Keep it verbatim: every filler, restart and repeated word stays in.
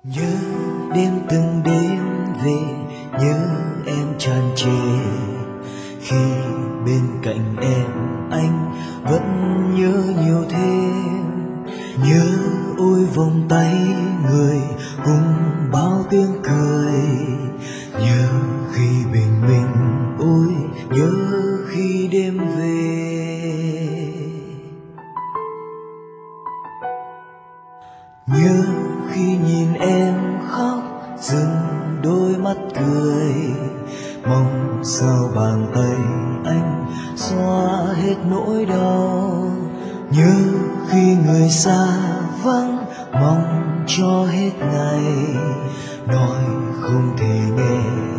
Nhớ đêm từng đêm về, nhớ em tràn trề. Khi bên cạnh em anh vẫn nhớ nhiều thêm. Nhớ ôi vòng tay người cùng bao tiếng cười. Nhớ khi bình minh, ôi nhớ khi đêm về. Nhớ khi nhìn em khóc dừng đôi mắt cười. Mong sao bàn tay anh xóa hết nỗi đau. Nhớ khi người xa vắng mong cho hết ngày. Nói không thể nghe